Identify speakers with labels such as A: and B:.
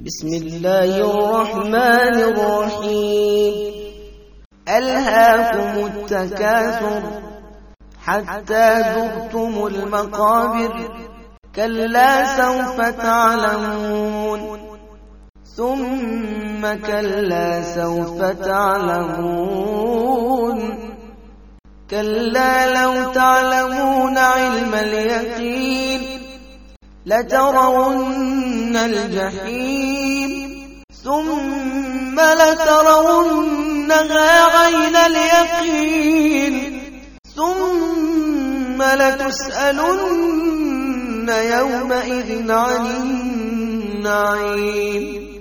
A: بسم الله الرحمن الرحيم. ألهاكم التكاثر حتى زرتم المقابر، كلا سوف تعلمون ثم كلا سوف تعلمون، كلا لو تعلمون علم اليقين لترون الجحيم ثم لترونها عين اليقين ثم لتسألن يومئذ عن النعيم.